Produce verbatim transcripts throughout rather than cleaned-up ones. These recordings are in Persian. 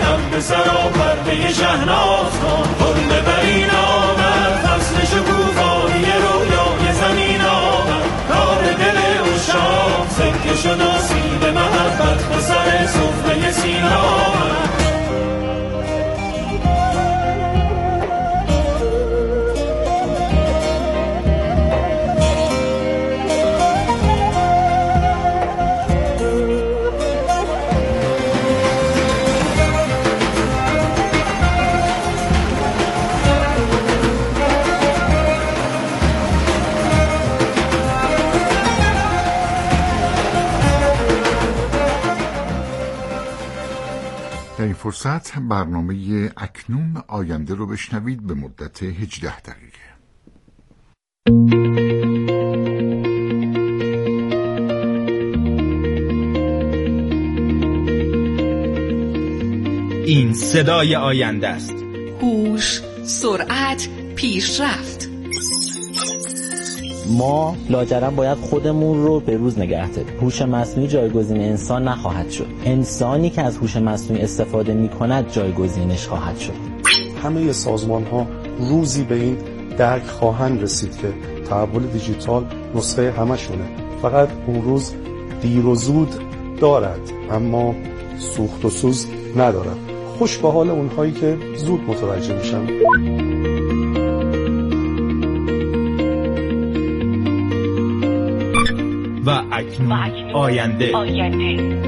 دم به سر و پرده شهناز کن. حرم برین آمد فصل شکوفایی رویای زمین آمد. کار دل عشاق سکه شد و سیب محبت به سر سفره سینا آمد. در این فرصت برنامه اکنون آینده رو بشنوید به مدت هجده دقیقه. این صدای آینده است. هوش، سرعت، پیشرفت. ما لاجرم باید خودمون رو به روز نگه داریم. هوش مصنوعی جایگزین انسان نخواهد شد. انسانی که از هوش مصنوعی استفاده می‌کند جایگزینش خواهد شد. همه سازمان‌ها روزی به این درک خواهند رسید که تحول دیجیتال نسخه همشونه. فقط اون روز دیر و زود دارد اما سوخت و سوز ندارد. خوش به حال اونهایی که زود متوجه میشن. و اکنون آینده. آینده.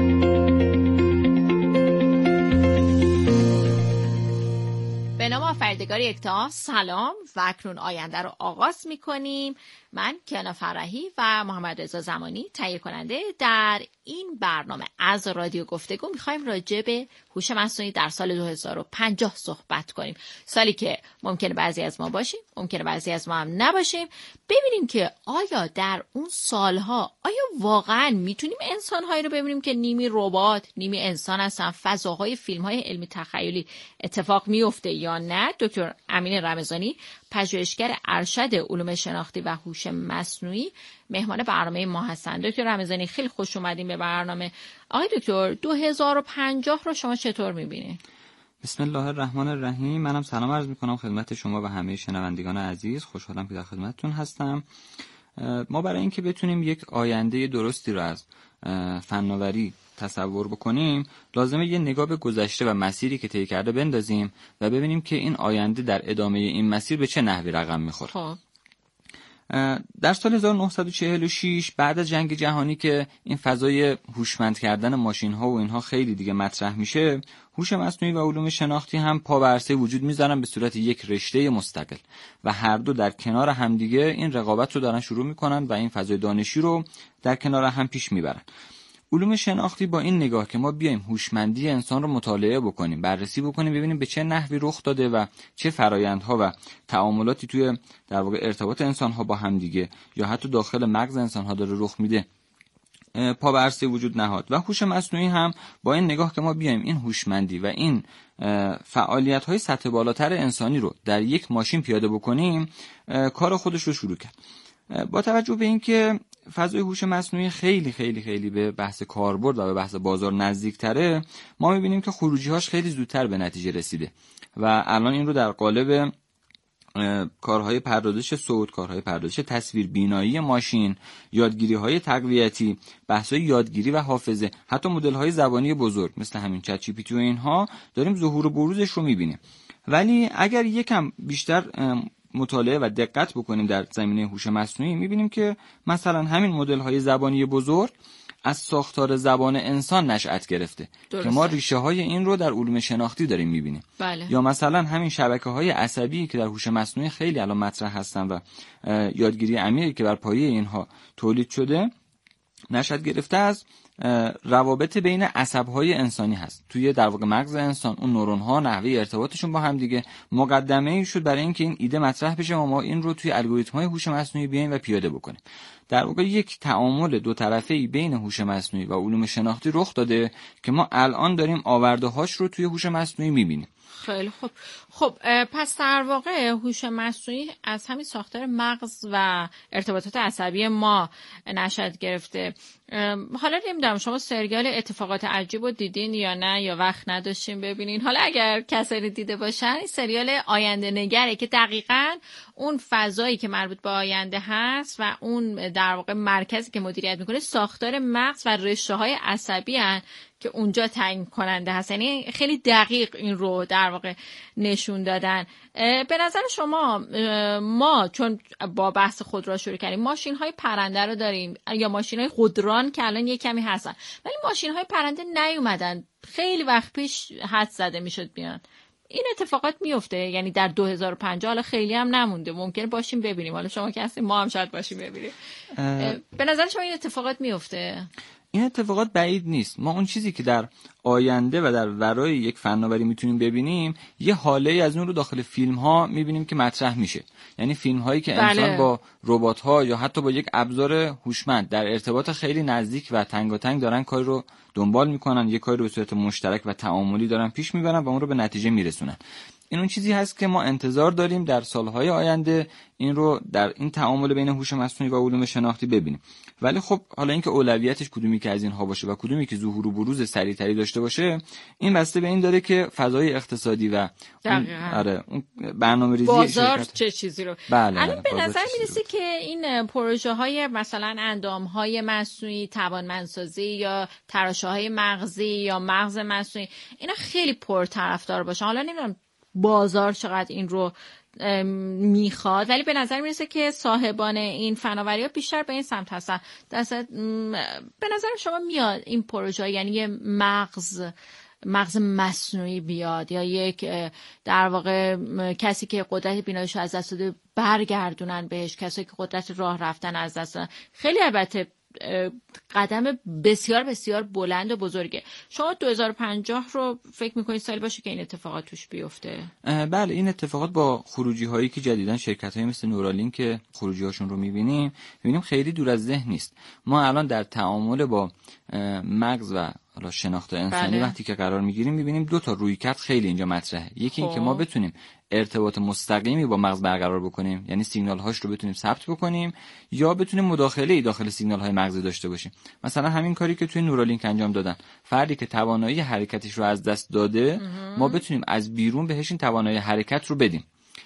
به نام آفریدگار یکتا، سلام و اکنون آینده رو آغاز می‌کنیم. من کیانا فرحی و محمد رضا زمانی تهیه کننده در این برنامه از رادیو گفتگو می‌خوایم راجع به هوش مصنوعی در سال دو هزار و پنجاه صحبت کنیم. سالی که ممکنه بعضی از ما باشیم، ممکنه بعضی از ما هم نباشیم. ببینیم که آیا در اون سالها آیا واقعاً میتونیم انسان‌هایی رو ببینیم که نیمی ربات، نیمی انسان هستن، فضاهای فیلم‌های علمی تخیلی اتفاق میفته یا نه؟ دکتر امین رمضانی، پژوهشگر ارشد علوم شناختی و هوش مصنوعی، مهمان برنامه ما هستند. دکتر رمضانی خیلی خوش اومدین به برنامه. آقای دکتر، دو هزار و پنجاه رو شما چطور می‌بینید؟ بسم الله الرحمن الرحیم. منم سلام عرض می‌کنم خدمت شما و همه شنوندگان عزیز. خوشحالم که در خدمتتون هستم. ما برای اینکه بتونیم یک آینده درستی رو از فناوری تصور بکنیم، لازمه یه نگاه به گذشته و مسیری که طی کرده بندازیم و ببینیم که این آینده در ادامه این مسیر به چه نحوی رقم میخوره. خب در سال هزار و نهصد و چهل و شش بعد از جنگ جهانی که این فضای هوشمند کردن ماشین ها و اینها خیلی دیگه مطرح میشه، هوش مصنوعی و علوم شناختی هم پا به عرصه وجود میذارن به صورت یک رشته مستقل و هر دو در کنار همدیگه این رقابت رو دارن شروع میکنن و این فضای دانشی رو در کنار هم پیش میبرن. علوم شناختی با این نگاه که ما بیایم هوشمندی انسان رو مطالعه بکنیم، بررسی بکنیم، ببینیم به چه نحوی رخ داده و چه فرایندها و تعاملاتی توی در واقع ارتباط انسان‌ها با هم دیگه یا حتی داخل مغز انسان‌ها داره رخ میده، پا به عرصه وجود نهاد. و هوش مصنوعی هم با این نگاه که ما بیایم این هوشمندی و این فعالیت‌های سطح بالاتر انسانی رو در یک ماشین پیاده بکنیم، کار خودش رو شروع کرد. با توجه به اینکه فضای هوش مصنوعی خیلی خیلی خیلی به بحث کاربرد و به بحث بازار نزدیک‌تره، ما می‌بینیم که خروجی‌هاش خیلی زودتر به نتیجه رسیده و الان این رو در قالب کارهای پردازش صوت، کارهای پردازش تصویر بینایی ماشین، یادگیری‌های تقویتی، بحث‌های یادگیری و حافظه، حتی مدل‌های زبانی بزرگ مثل همین چت جی پی تی و اینها داریم ظهور و بروزش رو می‌بینیم. ولی اگر یکم بیشتر مطالعه و دقت بکنیم در زمینه هوش مصنوعی، می‌بینیم که مثلا همین مدل‌های زبانی بزرگ از ساختار زبان انسان نشأت گرفته درسته. که ما ریشه‌های این رو در علوم شناختی داریم می‌بینیم. بله. یا مثلا همین شبکه‌های عصبی که در هوش مصنوعی خیلی الان مطرح هستن و یادگیری عمیقی که بر پایه اینها تولید شده نشأت گرفته از روابط بین عصب‌های انسانی هست. توی در واقع مغز انسان اون نورون‌ها نحوه ارتباطشون با هم دیگه مقدمه‌ای شد برای اینکه این ایده مطرح بشه و ما این رو توی الگوریتم‌های هوش مصنوعی بیایم و پیاده بکنیم. در واقع یک تعامل دو طرفه‌ای بین هوش مصنوعی و علوم شناختی رخ داده که ما الان داریم آورده‌هاش رو توی هوش مصنوعی می‌بینیم. خیلی خوب. خب پس در واقع هوش مصنوعی از همین ساختار مغز و ارتباطات عصبی ما نشأت گرفته. حالا نمیدونم شما سریال اتفاقات عجیب رو دیدین یا نه، یا وقت نداشتین ببینین. حالا اگر کسایی دیده باشن، این سریال آینده نگره که دقیقاً اون فضایی که مربوط به آینده هست و اون در واقع مرکزی که مدیریت میکنه ساختار مغز و رشته‌های عصبی هست که اونجا تعیین کننده هست. یعنی خیلی دقیق این رو در واقع نشون دادن. به نظر شما ما چون با بحث خودرو شروع کردیم، ماشین های پرنده رو داریم یا ماشین های خودران که الان یک کمی هستن، ولی ماشین های پرنده نیومدن. خیلی وقت پیش حد زده میشد بیان. این اتفاقات میفته؟ یعنی در دو هزار و پنجاه حالا خیلی هم نمونده، ممکنه باشیم ببینیم. حالا شما که هستیم، ما هم شاید باشیم ببینیم. به نظر شما این اتفاقات میفته؟ این اتفاقات بعید نیست. ما اون چیزی که در آینده و در ورای یک فناوری میتونیم ببینیم، یه حاله از اون رو داخل فیلم ها میبینیم که مطرح میشه. یعنی فیلم هایی که بله. انسان با ربات ها یا حتی با یک ابزار هوشمند در ارتباط خیلی نزدیک و تنگاتنگ دارن کاری رو دنبال میکنن، یک کاری رو به صورت مشترک و تعاملی دارن پیش میبرن و اون رو به نتیجه میرسونن. این اون چیزی هست که ما انتظار داریم در سالهای آینده این رو در این تعامل بین هوش مصنوعی و علوم شناختی ببینیم. ولی خب حالا اینکه اولویتش کدومی که از اینها باشه و کدومی که ظهور و بروز سریعتری داشته باشه، این بسته به این داره که فضای اقتصادی و اون آره اون برنامه‌ریزی بازار شرکت... چه چیزی رو بله الان به نظر میرسه که این پروژه های مثلا اندام های مصنوعی، توانمندسازی یا تراشه‌های مغزی یا مغز مصنوعی، اینا خیلی پرطرفدار باشه. حالا نمیدونم بازار چقدر این رو میخواد، ولی به نظر میرسه که صاحبان این فناوری‌ها بیشتر به این سمت هستن. درصد به نظر شما میاد این پروژه یعنی یه مغز مغز مصنوعی بیاد یا یک در واقع کسی که قدرت بیناییشو از دست داده برگردونن بهش، کسی که قدرت راه رفتن از دست دادن؟ خیلی البته قدم بسیار بسیار بلند و بزرگه. شما دو هزار و پنجاه رو فکر میکنید سالی باشه که این اتفاقات توش بیفته؟ بله، این اتفاقات با خروجی هایی که جدیداً شرکت های مثل نورالینک که خروجی هاشون رو میبینیم میبینیم خیلی دور از ذهن نیست. ما الان در تعامل با مغز و حالا شناخت انسانی بله. وقتی که قرار میگیریم میبینیم دو تا رویکرد خیلی اینجا مطرحه. یکی این که ما بتونیم ارتباط مستقیمی با مغز برقرار بکنیم، یعنی سیگنال هاش رو بتونیم ثبت بکنیم، یا بتونیم مداخله ای داخل سیگنال های مغزی داشته باشیم. مثلا همین کاری که توی نورالینک انجام دادن، فردی که توانایی حرکتش رو از دست داده امه. ما بتونیم از بیرون بهش این توانایی حرکت رو بدیم.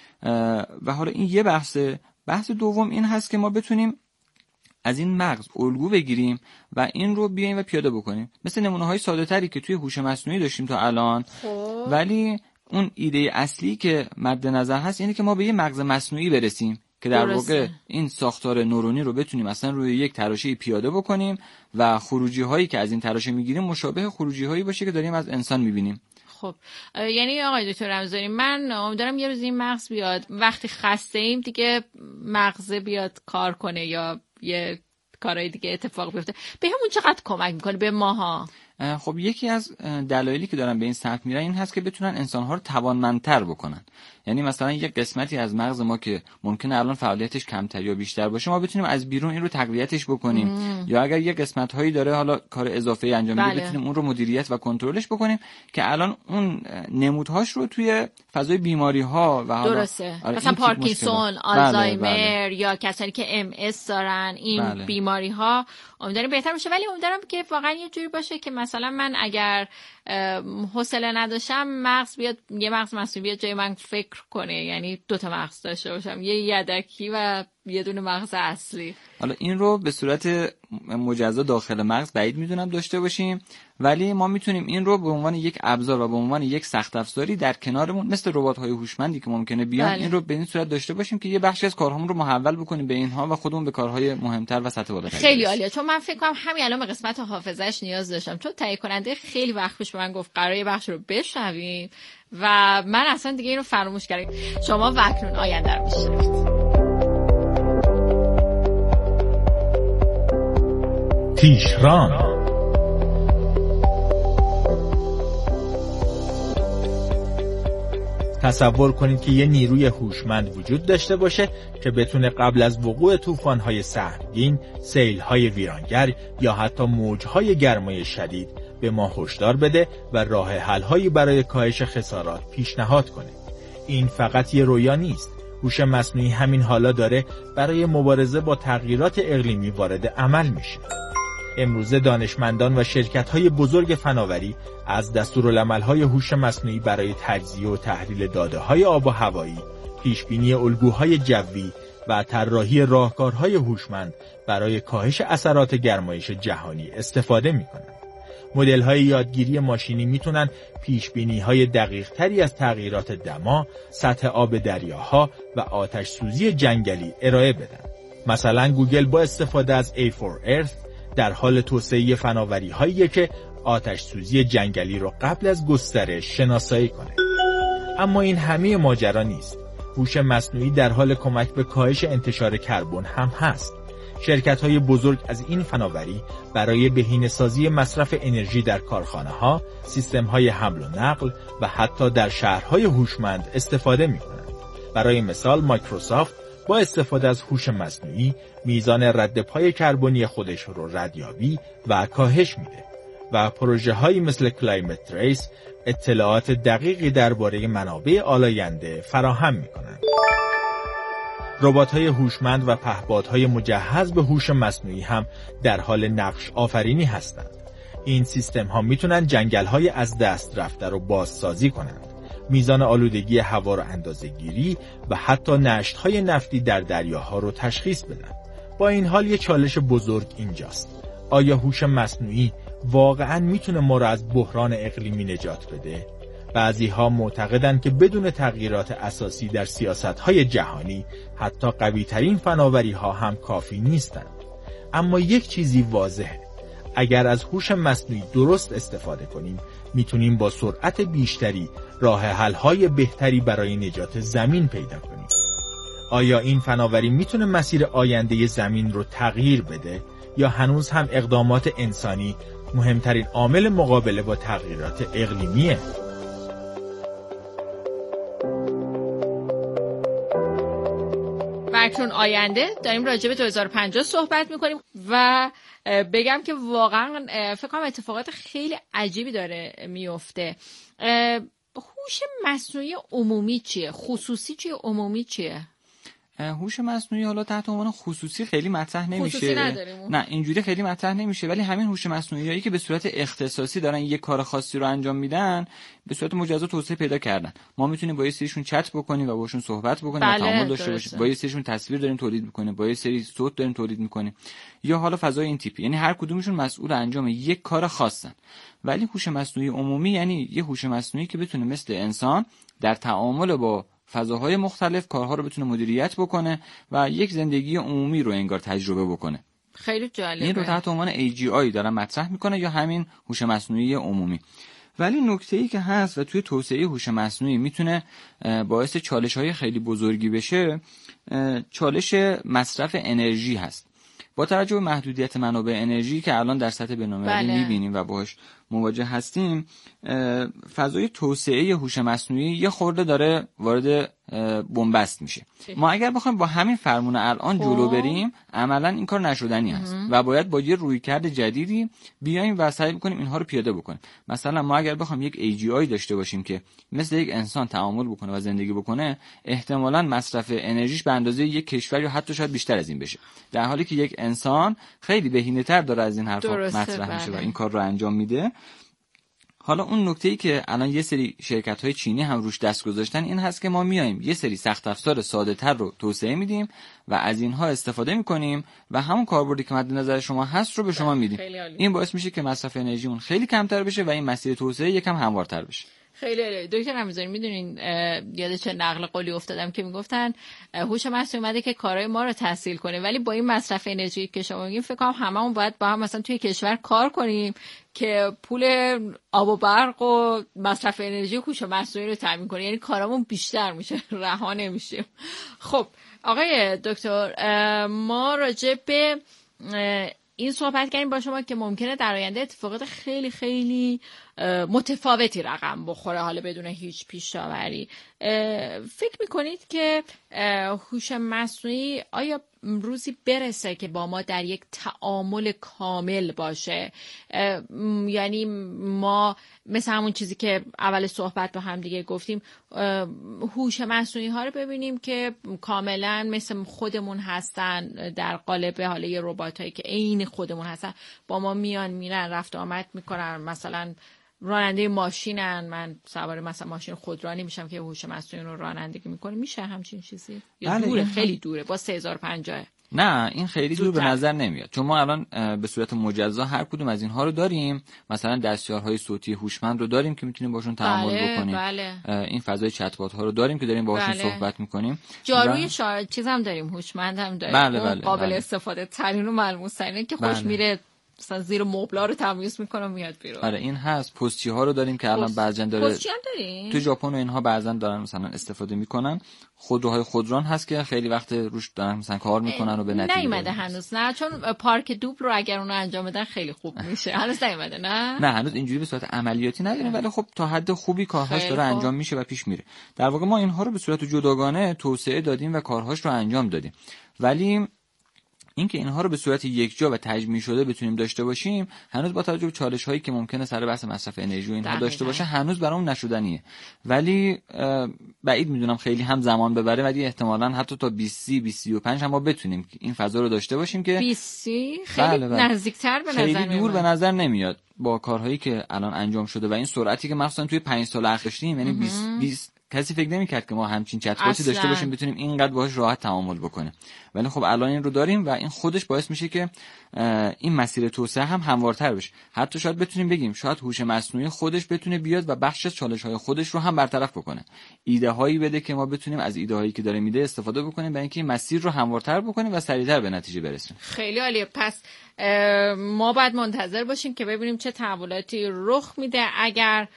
و حالا این یه بحثه. بحث دوم این هست که ما بتونیم از این مغز الگو بگیریم و این رو بیایم و پیاده بکنیم، مثل نمونه‌های ساده‌تری که توی هوش مصنوعی داشتیم تا الان. خوب. ولی اون ایده اصلی که مد نظر هست اینه که ما به یه مغز مصنوعی برسیم که در واقع این ساختار نورونی رو بتونیم اصلا روی یک تراشه پیاده بکنیم و خروجی هایی که از این تراشه میگیریم مشابه خروجی هایی باشه که داریم از انسان میبینیم. خب یعنی آقای دکتر رمضانی، من امیدوارم یه روز این مغز بیاد، وقتی خسته ایم دیگه مغز بیاد کار کنه یا یه کارهای دیگه اتفاق بیفته. به همون چقدر کمک میکنه به ماها؟ خب یکی از دلایلی که دارن به این سمت میرن این هست که بتونن انسان‌ها رو توانمندتر بکنن. یعنی مثلا یک قسمتی از مغز ما که ممکنه الان فعالیتش کمتر یا بیشتر باشه، ما بتونیم از بیرون این رو تقویتش بکنیم مم. یا اگر یک قسمت‌هایی داره حالا کار اضافه‌ای انجام میده بله. بتونیم اون رو مدیریت و کنترلش بکنیم که الان اون نمودهاش رو توی فضای بیماری‌ها و حالا درسته مثلا پارکینسون، آلزایمر بله، بله. یا کسانی که ام اس دارن، این بله. بیماری‌ها امیدوارم بهتر بشه. ولی امیدوارم که واقعا یه جوری باشه که مثلا من اگر حوصله نداشتم مغز بیاد، یه مغز مصنوعی بیاد جای من فکر کنه، یعنی دو تا مغز داشته باشم، یه یدکی و یه دونه مغز اصلی. حالا این رو به صورت مجزا داخل مغز بعید میدونم داشته باشیم، ولی ما میتونیم این رو به عنوان یک ابزار و به عنوان یک سخت افزاری در کنارمون مثل ربات‌های هوشمندی که ممکنه بیان بله. این رو به این صورت داشته باشیم که یه بخشی از کارهامون رو محول بکنیم به اینها و خودمون به کارهای مهمتر و سطح بالاتر. خیلی عالیه، چون من فکر کنم همین الان به قسمت حافظه‌اش نیاز داشتم، چون تهیه کننده خیلی وقت پیش به من گفت قراره بخش رو بشنویم و من اصلا دیگه اینو فراموش کردم. شما وکنون آینده رو میشنوید. پیشران. تصور کنید که یه نیروی هوشمند وجود داشته باشه که بتونه قبل از وقوع طوفان‌های سهمگین، سیل‌های ویرانگر یا حتی موج‌های گرمای شدید به ما هشدار بده و راه حل‌هایی برای کاهش خسارات پیشنهاد کنه. این فقط یه رویا نیست. هوش مصنوعی همین حالا داره برای مبارزه با تغییرات اقلیمی وارد عمل میشه. امروزه دانشمندان و شرکت‌های بزرگ فناوری از دستورالعمل‌های هوش مصنوعی برای تجزیه و تحلیل داده‌های آب و هوایی، پیشبینی الگوهای جوی و طراحی راهکارهای هوشمند برای کاهش اثرات گرمایش جهانی استفاده می‌کنند. مدل‌های یادگیری ماشینی میتونن پیشبینی‌های دقیق‌تری از تغییرات دما، سطح آب دریاها و آتش سوزی جنگلی ارائه بدن. مثلا گوگل با استفاده از ای فور ارث در حال توسعه فناوری‌هایی که آتش سوزی جنگلی رو قبل از گسترش شناسایی کنه. اما این همه ماجرا نیست. هوش مصنوعی در حال کمک به کاهش انتشار کربن هم هست. شرکت‌های بزرگ از این فناوری برای بهینه‌سازی مصرف انرژی در کارخانه‌ها، سیستم‌های حمل و نقل و حتی در شهرهای هوشمند استفاده می‌کنند. برای مثال مایکروسافت با استفاده از هوش مصنوعی میزان رد پای کربنی خودش رو ردیابی و کاهش میده و پروژه‌هایی مثل کلایمت تریس اطلاعات دقیقی درباره منابع آلاینده فراهم می‌کنند. ربات‌های هوشمند و پهپادهای مجهز به هوش مصنوعی هم در حال نقش آفرینی هستند. این سیستم‌ها میتونن جنگل‌های از دست رفته رو بازسازی کنند، میزان آلودگی هوا رو اندازه‌گیری و حتی نشت‌های نفتی در دریاها رو تشخیص بدن. با این حال یه چالش بزرگ اینجاست. آیا هوش مصنوعی واقعاً میتونه ما رو از بحران اقلیمی نجات بده؟ بعضی‌ها معتقدند که بدون تغییرات اساسی در سیاست‌های جهانی حتی قوی‌ترین فناوری‌ها هم کافی نیستند. اما یک چیزی واضحه. اگر از هوش مصنوعی درست استفاده کنیم، میتونیم با سرعت بیشتری راه حل‌های بهتری برای نجات زمین پیدا کنیم. آیا این فناوری میتونه مسیر آینده زمین رو تغییر بده یا هنوز هم اقدامات انسانی مهمترین عامل مقابله با تغییرات اقلیمیه؟ اکنون آینده داریم راجع به دو هزار و پنجاه صحبت میکنیم و بگم که واقعا فکر کنم اتفاقات خیلی عجیبی داره میفته. هوش مصنوعی عمومی چیه؟ خصوصی چیه؟ عمومی چیه؟ هوش مصنوعی حالا تحت عنوان خصوصی خیلی مطرح نمیشه. خصوصی نداریم. نه اینجوری خیلی مطرح نمیشه، ولی همین هوش مصنوعیایی که به صورت اختصاصی دارن یک کار خاصی رو انجام میدن به صورت مجزا توسعه پیدا کردن. ما میتونیم با یه سریشون چت بکنیم و باشون صحبت بکنیم بله، و تعامل داشته باشیم. با یه سریشون تصویر داریم تولید میکنیم، با یه سری صوت داریم تولید میکنیم، یا حالا فضای این تیپی. یعنی هر کدومشون مسئول انجام یک کار خاصن. ولی هوش مصنوعی عمومی یعنی یه هوش مصنوعی که بتونه مثل انسان در تعامل با فضاهای مختلف کارها رو بتونه مدیریت بکنه و یک زندگی عمومی رو انگار تجربه بکنه. خیلی جالبه. این رو تحت عنوان ای جی آی دارن مطرح میکنه یا همین هوش مصنوعی عمومی. ولی نکته‌ای که هست و توی توسعه هوش مصنوعی میتونه باعث چالش‌های خیلی بزرگی بشه، چالش مصرف انرژی هست. با توجه به محدودیت منابع انرژی که الان در سطح بین‌المللی بله. می‌بینیم و باهاش مواجه هستیم، فضای توسعه هوش مصنوعی یه خورده داره وارد بنبست میشه. ما اگر بخوایم با همین فرمون الان جلو بریم، عملاً این کار نشدنی است و باید با یه رویکرد جدیدی بیایم و سعی بکنیم اینها رو پیاده بکنیم. مثلا ما اگر بخوایم یک ای جی آی داشته باشیم که مثل یک انسان تعامل بکنه و زندگی بکنه، احتمالاً مصرف انرژیش به اندازه یک کشور یا حتی شاید بیشتر از این بشه، در حالی که یک انسان خیلی بهینه‌تر داره از این حرفا مطرح میشه و این کار رو انجام میده. حالا اون نکته‌ای که الان یه سری شرکت‌های چینی هم روش دست گذاشتن این هست که ما میایم یه سری سخت افزار ساده‌تر رو توسعه میدیم و از اینها استفاده میکنیم و همون کاربردی که مد نظر شما هست رو به شما میدیم. این باعث میشه که مصرف انرژیمون خیلی کمتر بشه و این مسیر توسعه یکم هموارتر بشه. خیلی دکتر رمضانی میدونین یاد چه نقل قولی افتادم که میگفتن هوش مصنوعی اومده که کارهای ما رو تسهیل کنه، ولی با این مصرف انرژی که شما میگین فکر کنم هممون باید با هم مثلا توی کشور کار کنیم که پول آب و برق و مصرف انرژی هوش مصنوعی رو تامین کنیم، یعنی کارامون بیشتر میشه، رها نمیشیم. خب آقای دکتر، ما راجع به این صحبت کردیم با شما که ممکنه در آینده اتفاقات خیلی خیلی متفاوتی رقم بخوره حالا بدون هیچ پیش‌داوری. فکر میکنید که هوش مصنوعی آیا روزی برسه که با ما در یک تعامل کامل باشه. یعنی ما مثل همون چیزی که اول صحبت با هم دیگه گفتیم، هوش مصنوعی ها رو ببینیم که کاملا مثل خودمون هستن، در قالب حالا یه ربات هایی که عین خودمون هستن، با ما میان میرن رفت آمد میکنن. مثلا راننده ماشینن، من سوار مثلا ماشین خودرانی میشم که هوش مصنوعی رو رانندگی میکنه، میشه همچین چیزی؟ یا دوره؟ خیلی دوره، با سه هزار و پنجاه؟ نه این خیلی دور به نظر نمیاد، چون ما الان به صورت مجزا هر کدوم از اینها رو داریم. مثلا دستیارهای صوتی هوشمند رو داریم که میتونیم باشون تعامل بله، بکنیم. بله. این فضای چت بات ها رو داریم که داریم باهاشون بله. صحبت میکنیم. جاروی و... شا... چیز هم داریم، هوشمند هم داریم. بله بله قابل بله. استفاده ترین و ملموس ترینه که خوش بله. میره مثلا زیر مبلا رو تمیز میکنه و میاد بیرون. آره این هست. پستی ها رو داریم که الان بعضن داره، پستی هم داریم تو ژاپن و اینها بعضن دارن مثلا استفاده میکنن. خودروهای خودران هست که خیلی وقت روش دارن مثلا کار میکنن و به نتیجه نیومده هنوز. نه چون پارک دوبل رو اگر اونو انجام بدن خیلی خوب میشه. هنوز نیومده. نه نه هنوز اینجوری به صورت عملیاتی نداریم، ولی خب تا حد خوبی کارهاش داره انجام میشه و پیش میره. در واقع ما اینها رو به صورت جداگانه توسعه دادیم و کارهاش رو انجام دادیم، ولی اینکه اینها رو به صورت یکجا و تجمیع شده بتونیم داشته باشیم هنوز با توجه به چالش‌هایی که ممکنه سر بحث مصرف انرژی و اینها داشته باشه هنوز برامون نشدنیه. ولی بعید میدونم خیلی هم زمان ببره، ولی احتمالاً حتی تا بیست بیست و پنج هم ما بتونیم این فضا رو داشته باشیم که بیست خیلی بله بله. نزدیکتر به نظر خیلی دور میاد. به نظر نمیاد با کارهایی که الان انجام شده و این سرعتی که مثلا توی پنج سال اخیر داشتیم، یعنی بیست بیست کسی فکر نمی‌کرد که ما همچین چت باتی داشته باشیم بتونیم اینقدر باهاش راحت تعامل بکنیم. ولی خب الان این رو داریم و این خودش باعث میشه که این مسیر توسعه هم هموارتر بشه. حتی شاید بتونیم بگیم شاید هوش مصنوعی خودش بتونه بیاد و بخش از چالش‌های خودش رو هم برطرف بکنه. ایده هایی بده که ما بتونیم از ایده هایی که داره میده استفاده بکنیم برای اینکه این مسیر رو هموارتر بکنیم و سریعتر به نتیجه برسیم. خیلی عالیه. پس ما باید منتظر باشیم که ببینیم چه تحولاتی رخ میده. اگر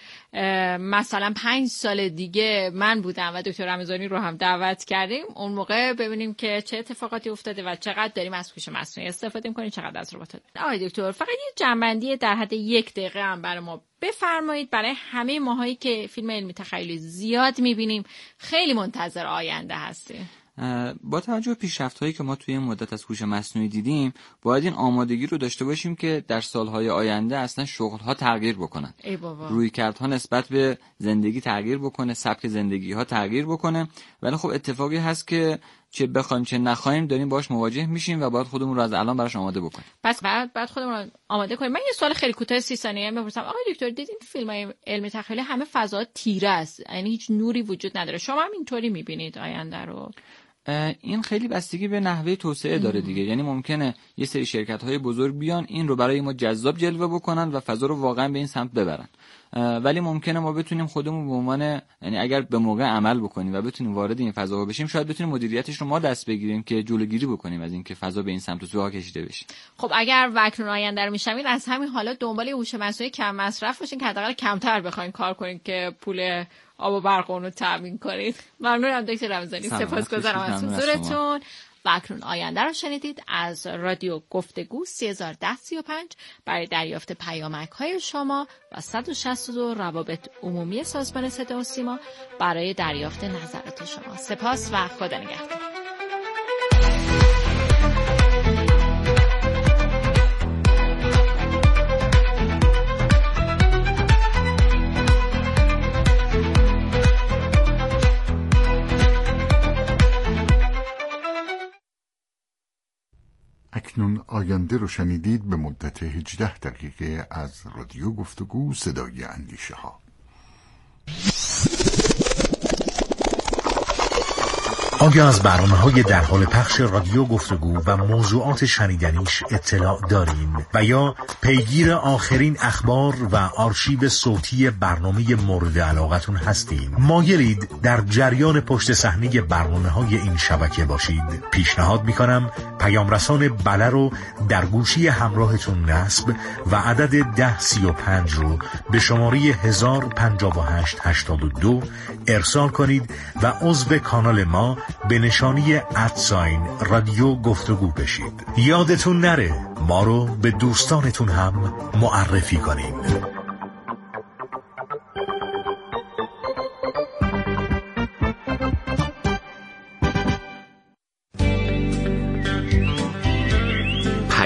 مثلا پنج سال دیگه من بودم و دکتر رمضانی رو هم دعوت کردیم، اون موقع ببینیم که چه اتفاقاتی افتاده و چقدر داریم از هوش مصنوعی استفاده می‌کنیم، چقدر از ربات‌ها. آقای دکتر فقط یه جنبندی در حد یک دقیقه هم برای ما بفرمایید، برای همه ماهایی که فیلم علمی تخیلی زیاد می‌بینیم، خیلی منتظر آینده هستیم. با توجه به پیشرفت‌هایی که ما توی این مدت از هوش مصنوعی دیدیم، باید این آمادگی رو داشته باشیم که در سالهای آینده اصلا شغل‌ها تغییر بکنن. ای بابا. رویکردها نسبت به زندگی تغییر بکنه، سبک زندگی‌ها تغییر بکنه، ولی خب اتفاقی هست که چه بخوایم چه نخوایم داریم باهاش مواجه میشیم و باید خودمون رو از الان براش آماده بکنیم. پس بعد بعد خودمون رو آماده کنیم. من یه سوال خیلی کوتاه سی ثانیه‌ای بپرسم. آقای دکتر دیدین فیلم‌های علمی تخیلی همه فضا تیره است، یعنی هیچ نوری وجود نداره. شما هم اینطوری می‌بینید آینده رو؟ این خیلی بستگی به نحوه توسعه داره دیگه. یعنی ممکنه یه سری شرکت‌های بزرگ بیان این رو برای ما جذاب جلوه بکنن و فضا رو واقعا به این سمت ببرن، ولی ممکنه ما بتونیم خودمون به عنوان، یعنی اگر به موقع عمل بکنیم و بتونیم وارد این فضا بشیم، شاید بتونیم مدیریتش رو ما دست بگیریم که جلوگیری بکنیم از اینکه فضا به این سمت و سوها کشیده بشه. خب اگر وکنون آینده رو میشمین از همین حالا دنبال هوش مصنوعی کم مصرف باشین که حداقل کمتر بخواین کار کنین که پول آب و برق رو تامین کنید. ممنونم دکتر رمضانی، سپاسگزارم از حضورتون. و اکنون آینده رو شنیدید از رادیو گفتگو سه هزار و ده سی و پنج. برای دریافت پیامک های شما و صد و شصت و دو روابط عمومی سازمان صدا و سیما برای دریافت نظرات شما. سپاس و خدا نگهدار. اکنون آینده رو شنیدید به مدت هجده دقیقه از رادیو گفتگو صدای اندیشه ها. آیا از برنامه‌های در حال پخش رادیو گفتگو و موضوعات شنیدنیش اطلاع دارین و یا پیگیر آخرین اخبار و آرشیو صوتی برنامه مورد علاقتون هستین؟ مایلید در جریان پشت صحنه برنامه‌های این شبکه باشید؟ پیشنهاد می‌کنم پیام رسان بله رو در گوشی همراهتون نصب و عدد ده سی و پنج رو به شماره هزار و پنجاه و هشت هشتاد و دو ارسال کنید و عضو کانال ما به نشانی ادساین رادیو گفتگو بشید. یادتون نره ما رو به دوستانتون هم معرفی کنین.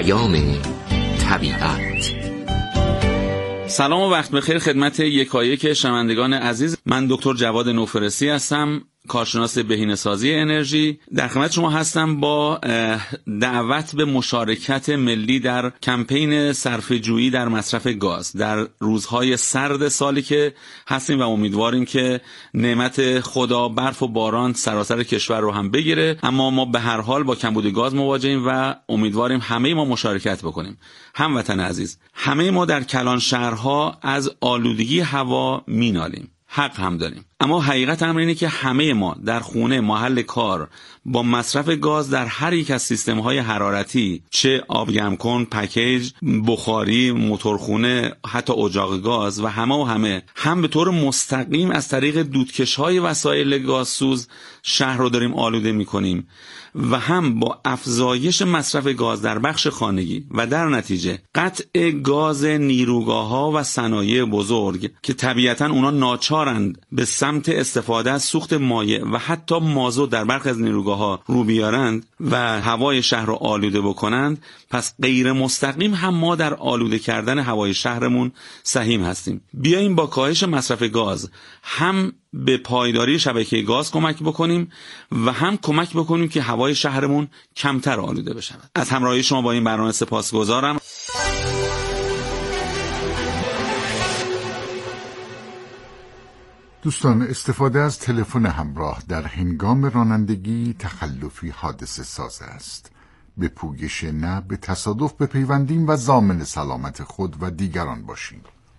پیام طبیعت. سلام و وقت بخیر خدمت یکایک شنوندگان عزیز. من دکتر جواد نوفرسی هستم، کارشناس بهینه‌سازی انرژی. در خدمت شما هستم با دعوت به مشارکت ملی در کمپین صرفه‌جویی در مصرف گاز در روزهای سرد سالی که هستیم و امیدواریم که نعمت خدا برف و باران سراسر کشور رو هم بگیره، اما ما به هر حال با کمبود گاز مواجهیم و امیدواریم همه ما مشارکت بکنیم. هموطن عزیز، همه ما در کلان شهرها از آلودگی هوا مینالیم، حق هم داریم، اما حقیقت امر اینه که همه ما در خونه، محل کار با مصرف گاز در هر یک از سیستم‌های حرارتی، چه آبگرم کن، پکیج، بخاری، موتورخونه، حتی اجاق گاز و همه و همه هم به طور مستقیم از طریق دودکش‌های وسایل گازسوز شهر رو داریم آلوده می‌کنیم و هم با افزایش مصرف گاز در بخش خانگی و در نتیجه قطع گاز نیروگاه‌ها و صنایع بزرگ که طبیعتاً اونا ناچارند به سمت استفاده از سوخت مایع و حتی مازوت در برخی از نیروگاه‌ها رو بیارند و هوای شهر رو آلوده بکنند، پس غیر مستقیم هم ما در آلوده کردن هوای شهرمون سهیم هستیم. بیاییم با کاهش مصرف گاز هم به پایداری شبکه گاز کمک بکنیم و هم کمک بکنیم که هوای شهرمون کمتر آلوده بشه. از همراهی شما با این برنامه سپاسگزارم. دوستان، استفاده از تلفن همراه در هنگام رانندگی تخلفی حادثه ساز است. به پویش نه به تصادف بپیوندیم و ضامن سلامت خود و دیگران باشیم.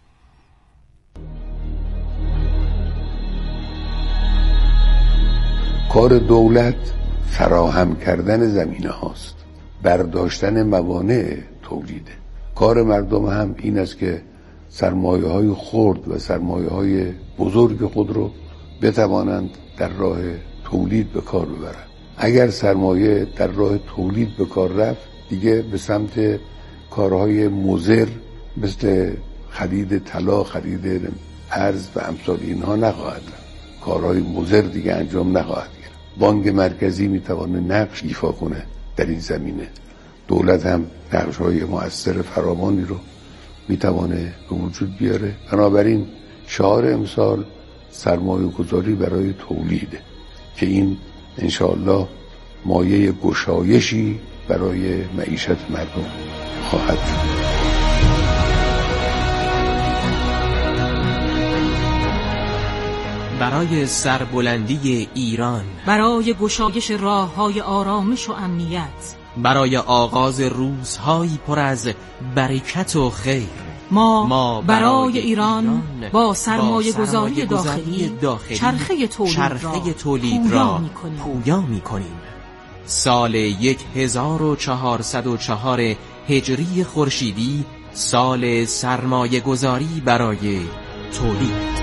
کار دولت فراهم کردن زمینه هاست، برداشتن موانع تولیده. کار مردم هم این است که سرمایه های خرد و سرمایه های بزرگ خود رو بتوانند در راه تولید به کار ببرند. اگر سرمایه در راه تولید به کار رفت، دیگه به سمت کارهای مضر مثل خرید طلا، خرید ارز و امثال اینها نخواهد رفت. کارهای مضر دیگه انجام نخواهد گرفت. بانک مرکزی میتونه نقش ایفا کنه در این زمینه. دولت هم نقش‌های مؤثر فراوانی رو میتونه به وجود بیاره. بنابراین شعار امسال سرمایه گذاری برای تولیده که این انشاءالله مایه گشایشی برای معیشت مردم خواهد شد. برای سربلندی ایران، برای گشایش راه‌های آرامش و امنیت، برای آغاز روزهایی پر از برکت و خیر، ما, ما برای, برای ایران, ایران با سرمایه گذاری داخلی, داخلی چرخه تولید چرخه را, تولید را پویا می کنیم. سال هزار و چهارصد و چهار هجری خورشیدی سال سرمایه گذاری برای تولید.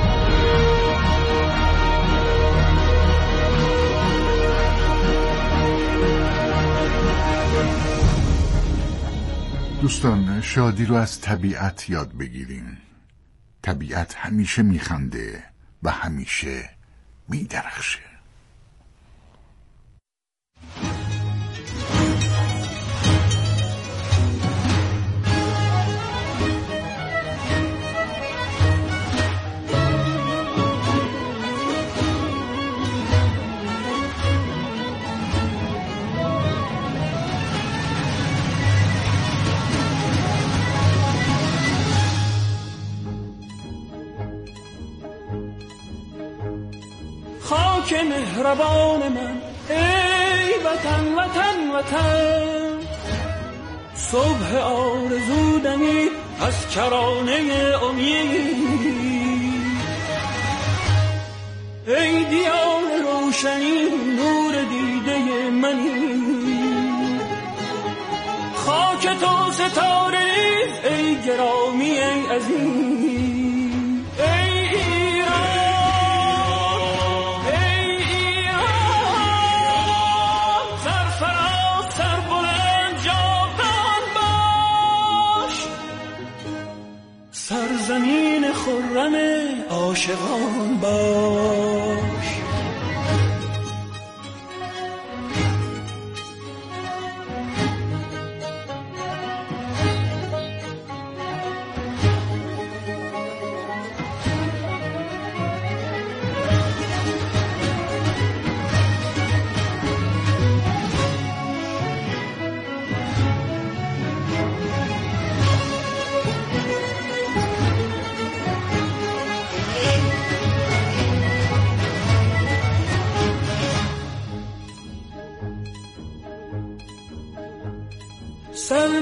دوستان، شادی رو از طبیعت یاد بگیریم. طبیعت همیشه میخنده و همیشه میدرخشه. خاک مهربان من، ای وطن وطن وطن، صبح آرزودنی از کرانه امید، ای دیار روشنی نور دیده منی، خاک تو ستاره ریز ای گرامی ای عزیز، زمین خرم عاشقان باش.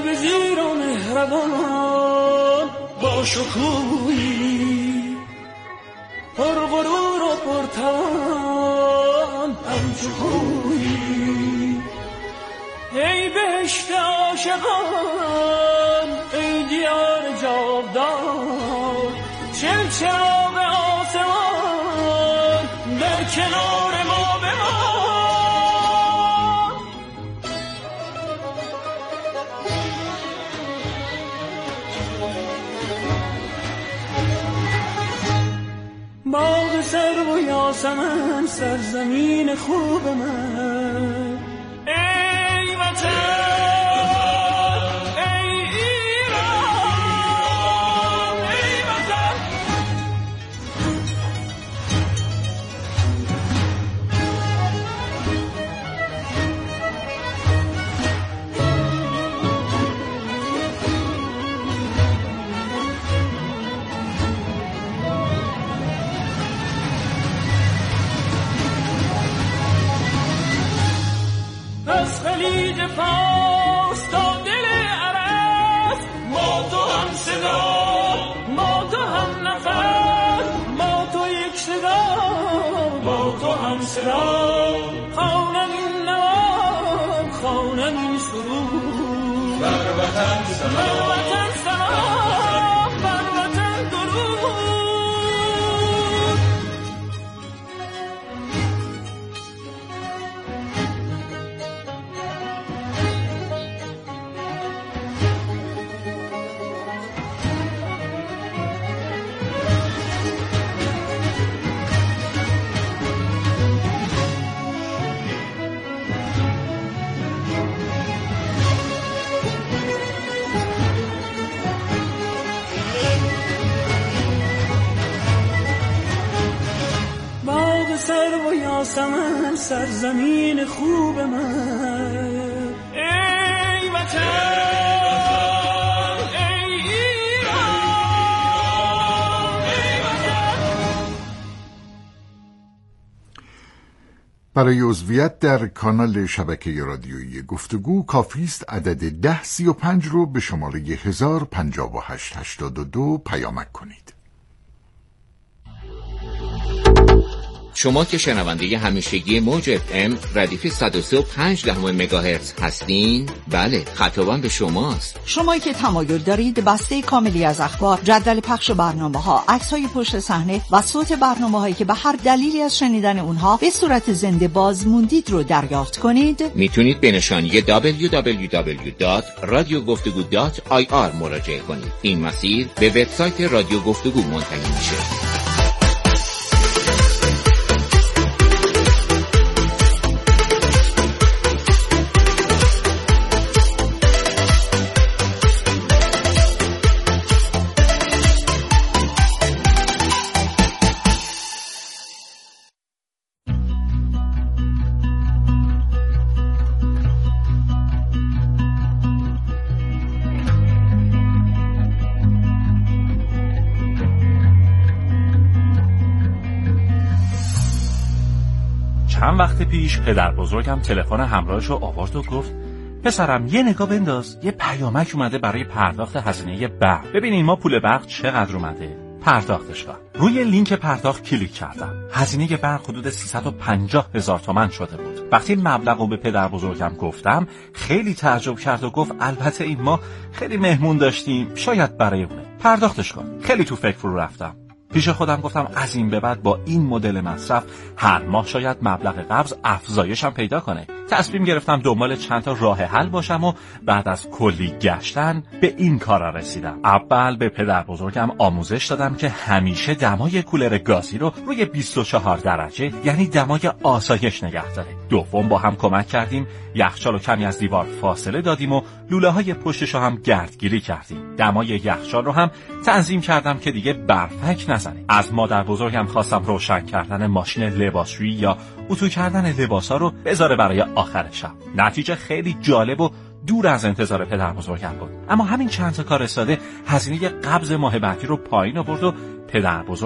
به زیر و مهربان با شکوهی پر غرور و پر توان همچو کوهی. ای بهشت عاشقان ای دیار جاودان چل چراغ آسمان در کنار ما بمان. باغ سرو و یاسمن سرزمین خوب من ای وطن از خلیج فارس تا دل عرب ما تو هم صدا ما تو هم نفر ما تو یک صدا ما تو هم صدا. خوانم این نوام خوانم این سرود بر وطن سلام بر وطن سلام بر وطن درود. سرو و یاسمن سرزمین خوب من ای وطن ای ایران ای وطن. برای عضویت در کانال شبکه رادیویی گفتگو کافی است عدد ده سی و پنج رو به شماره هزار پنجاه و هشت هشتاد و دو پیامک کنید. شما که شنونده همیشگی موج اف ام ردیف صد و سه و پنج دهم مگاهرتز هستین، بله خطابم به شماست. شمایی که تمایل دارید بسته کاملی از اخبار، جدول پخش برنامه‌ها، عکس‌های پشت صحنه و صوت برنامه‌هایی که به هر دلیلی از شنیدن اونها به صورت زنده باز موندید رو دریافت کنید، میتونید به نشانی دبلیو دبلیو دبلیو دات رادیو گفتگو دات آی آر مراجعه کنید. این مسیر به وبسایت رادیو گفتگو منتهی میشه. چند وقت پیش پدر بزرگم تلفن همراهش رو آورد و گفت پسرم یه نگاه بنداز، یه پیامک اومده برای پرداخت هزینه برق. ببینین ما پول برق چقدر اومده. پرداختش کن. روی لینک پرداخت کلیک کردم. هزینه برق حدود سیصد و پنجاه هزار تومان شده بود. وقتی مبلغ رو به پدر بزرگم گفتم خیلی تعجب کرد و گفت البته این ما خیلی مهمون داشتیم، شاید برای اونه. پرداختش کن. خیلی تو فکر رو رفتم. پیش خودم گفتم از این به بعد با این مدل مصرف هر ماه شاید مبلغ قبض افزایش هم پیدا کنه. تصمیم گرفتم دنبال چند تا راه حل باشم و بعد از کلی گشتن به این کارا رسیدم. اول به پدر بزرگم آموزش دادم که همیشه دمای کولر گازی رو روی بیست و چهار درجه یعنی دمای آسایش نگه داره. دوم با هم کمک کردیم یخچال رو کمی از دیوار فاصله دادیم و لوله های پشتش رو هم گردگیری کردیم. دمای یخچال رو هم تنظیم کردم که دیگه برفک نزنه. از مادر بزرگم خواستم روشن کردن ماشین لباسشویی یا اتو کردن لباسا رو بذاره برای آخر شب. نتیجه خیلی جالب و دور از انتظار پدر بزرگم بود. اما همین چند تا کار ساده هزینه قبض ماه بعدی رو پایین آورد و پدر بزرگ